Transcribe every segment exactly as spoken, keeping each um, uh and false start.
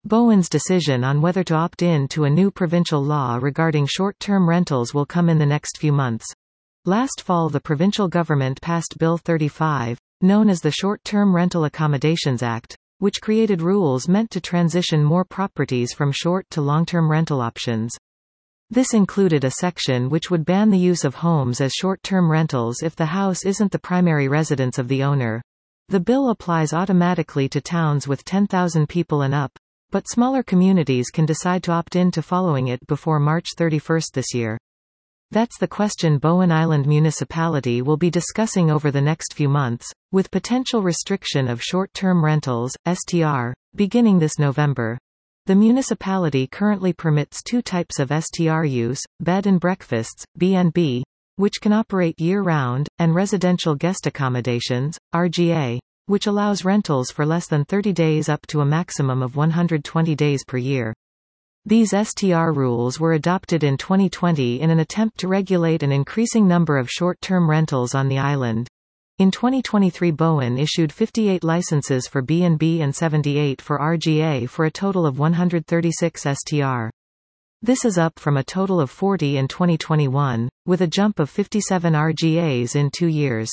Bowen's decision on whether to opt in to a new provincial law regarding short-term rentals will come in the next few months. Last fall the provincial government passed Bill thirty-five, known as the Short-Term Rental Accommodations Act, which created rules meant to transition more properties from short to long-term rental options. This included a section which would ban the use of homes as short-term rentals if the house isn't the primary residence of the owner. The bill applies automatically to towns with ten thousand people and up, but smaller communities can decide to opt in to following it before March thirty-first this year. That's the question Bowen Island Municipality will be discussing over the next few months, with potential restriction of short-term rentals, S T R, beginning this November. The municipality currently permits two types of S T R use, bed and breakfasts, B and B, which can operate year-round, and residential guest accommodations, R G A, which allows rentals for less than thirty days up to a maximum of one hundred twenty days per year. These S T R rules were adopted in twenty twenty in an attempt to regulate an increasing number of short-term rentals on the island. In twenty twenty-three Bowen issued fifty-eight licenses for B and B and seventy-eight for R G A for a total of one hundred thirty-six S T R. This is up from a total of forty in twenty twenty-one, with a jump of fifty-seven R G As in two years.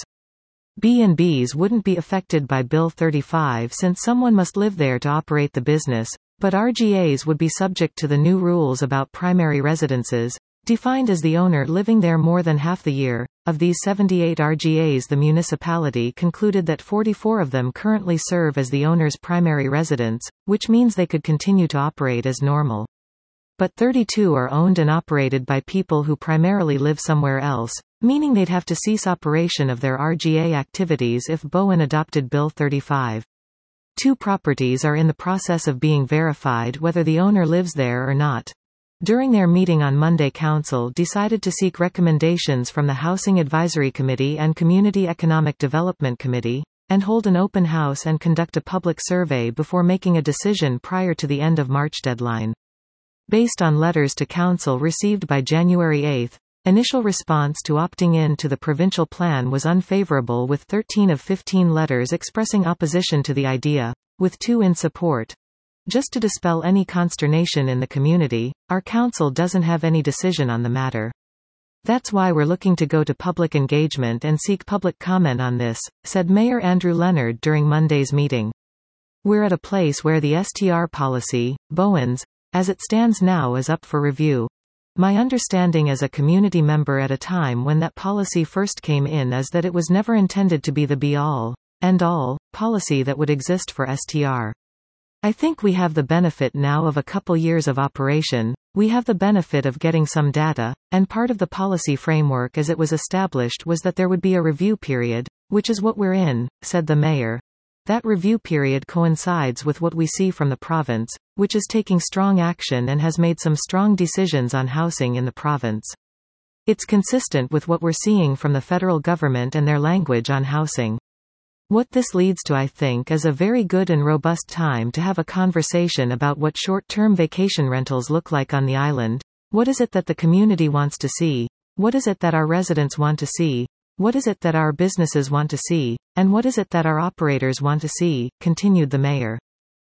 B and Bs wouldn't be affected by Bill thirty-five since someone must live there to operate the business, but R G As would be subject to the new rules about primary residences, defined as the owner living there more than half the year. Of these seventy-eight R G As, the municipality concluded that forty-four of them currently serve as the owner's primary residence, which means they could continue to operate as normal. But thirty-two are owned and operated by people who primarily live somewhere else, meaning they'd have to cease operation of their R G A activities if Bowen adopted Bill thirty-five. Two properties are in the process of being verified whether the owner lives there or not. During their meeting on Monday, Council decided to seek recommendations from the Housing Advisory Committee and Community Economic Development Committee, and hold an open house and conduct a public survey before making a decision prior to the end of March deadline. Based on letters to Council received by January eighth, initial response to opting in to the provincial plan was unfavorable, with thirteen of fifteen letters expressing opposition to the idea, with two in support. Just to dispel any consternation in the community, our council doesn't have any decision on the matter. That's why we're looking to go to public engagement and seek public comment on this, said Mayor Andrew Leonard during Monday's meeting. We're at a place where the S T R policy, Bowen's, as it stands now, is up for review. My understanding as a community member at a time when that policy first came in is that it was never intended to be the be-all, end-all, policy that would exist for S T R. I think we have the benefit now of a couple years of operation, we have the benefit of getting some data, and part of the policy framework as it was established was that there would be a review period, which is what we're in, said the mayor. That review period coincides with what we see from the province, which is taking strong action and has made some strong decisions on housing in the province. It's consistent with what we're seeing from the federal government and their language on housing. What this leads to, I think, is a very good and robust time to have a conversation about what short-term vacation rentals look like on the island. What is it that the community wants to see? What is it that our residents want to see? What is it that our businesses want to see? And what is it that our operators want to see? Continued the mayor.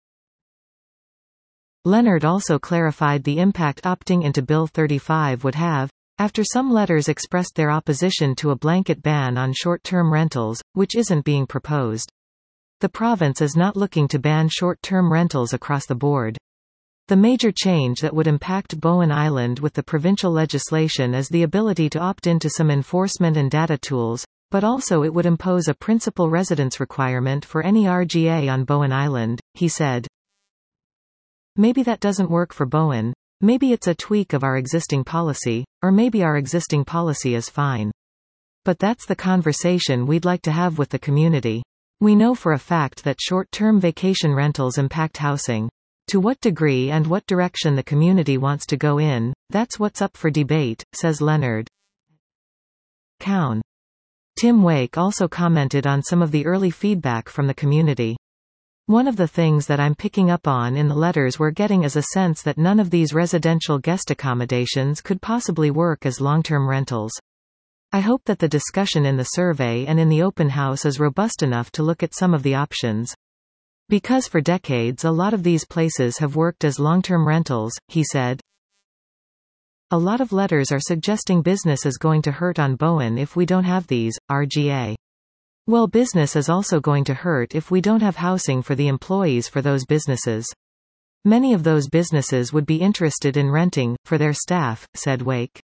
Leonard also clarified the impact opting into Bill thirty-five would have, after some letters expressed their opposition to a blanket ban on short-term rentals, which isn't being proposed. The province is not looking to ban short-term rentals across the board. The major change that would impact Bowen Island with the provincial legislation is the ability to opt into some enforcement and data tools, but also it would impose a principal residence requirement for any R G A on Bowen Island, he said. Maybe that doesn't work for Bowen. Maybe it's a tweak of our existing policy, or maybe our existing policy is fine. But that's the conversation we'd like to have with the community. We know for a fact that short-term vacation rentals impact housing. To what degree and what direction the community wants to go in, that's what's up for debate, says Leonard. Cown. Tim Wake also commented on some of the early feedback from the community. One of the things that I'm picking up on in the letters we're getting is a sense that none of these residential guest accommodations could possibly work as long-term rentals. I hope that the discussion in the survey and in the open house is robust enough to look at some of the options. Because for decades a lot of these places have worked as long-term rentals, he said. A lot of letters are suggesting business is going to hurt on Bowen if we don't have these, R G A. Well, business is also going to hurt if we don't have housing for the employees for those businesses. Many of those businesses would be interested in renting, for their staff, said Wake.